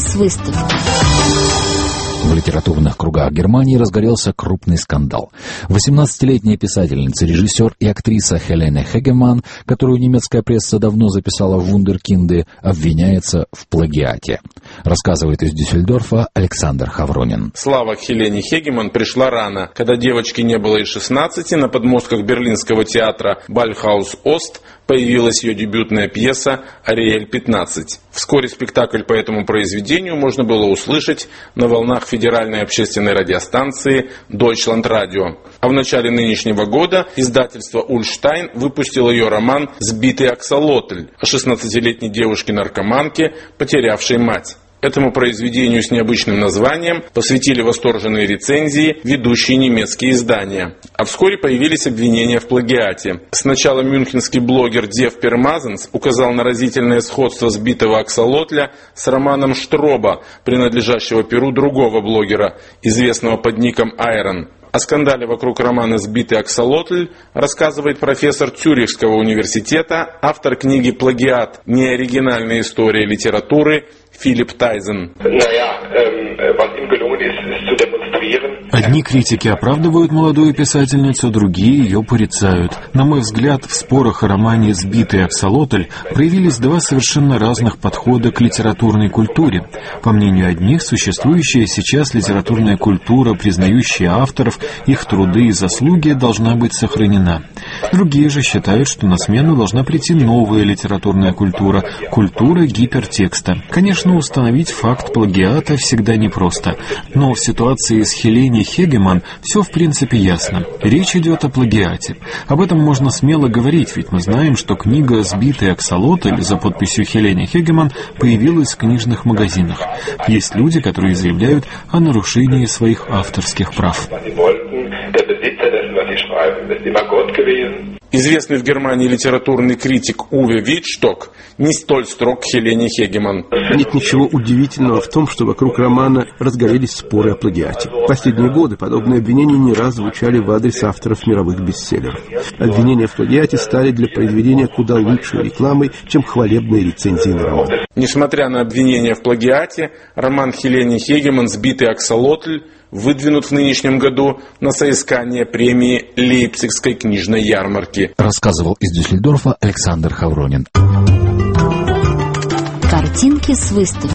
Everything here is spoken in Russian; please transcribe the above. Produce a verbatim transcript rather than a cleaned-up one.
с выставки. В литературных кругах Германии разгорелся крупный скандал. восемнадцатилетняя писательница, режиссер и актриса Хелене Хегеман, которую немецкая пресса давно записала в вундеркинды, обвиняется в плагиате. Рассказывает из Дюссельдорфа Александр Хавронин. Слава Хелене Хегеман пришла рано. Когда девочке не было и шестнадцати, на подмостках берлинского театра Бальхаус-Ост появилась ее дебютная пьеса «Ариэль пятнадцать». Вскоре спектакль по этому произведению можно было услышать на волнах федеральной общественной радиостанции Deutschlandradio. А в начале нынешнего года издательство Ульштайн выпустило ее роман «Сбитый аксолотль» о шестнадцатилетней девушке-наркоманке, потерявшей мать. Этому произведению с необычным названием посвятили восторженные рецензии ведущие немецкие издания. А вскоре появились обвинения в плагиате. Сначала мюнхенский блогер Дев Пермазенс указал на разительное сходство сбитого аксолотля с романом Штроба, принадлежащего перу другого блогера, известного под ником Айрон. О скандале вокруг романа «Сбитый аксолотль» рассказывает профессор Цюрихского университета, автор книги «Плагиат. Неоригинальная история литературы» Филипп Тайзен. Одни критики оправдывают молодую писательницу, другие ее порицают. На мой взгляд, в спорах о романе «Сбитый аксолотль» проявились два совершенно разных подхода к литературной культуре. По мнению одних, существующая сейчас литературная культура, признающая авторов, их труды и заслуги, должна быть сохранена. Другие же считают, что на смену должна прийти новая литературная культура, культура гипертекста. Конечно, установить факт плагиата всегда непросто, но в ситуации с Хелене Хегеман все в принципе ясно. Речь идет о плагиате. Об этом можно смело говорить, ведь мы знаем, что книга «Сбитый аксолотль» за подписью Хелене Хегеман появилась в книжных магазинах. Есть люди, которые заявляют о нарушении своих авторских прав. Известный в Германии литературный критик Уве Витшток не столь строг к Хелене Хегеман. Нет ничего удивительного в том, что вокруг романа разгорелись споры о плагиате. В последние годы подобные обвинения не раз звучали в адрес авторов мировых бестселлеров. Обвинения в плагиате стали для произведения куда лучшей рекламой, чем хвалебные рецензии на роман. Несмотря на обвинения в плагиате, роман Хелене Хегеман «Сбитый аксолотль» выдвинут в нынешнем году на соискание премии Лейпцигской книжной ярмарки. Рассказывал из Дюссельдорфа Александр Хавронин. Картинки с выставки.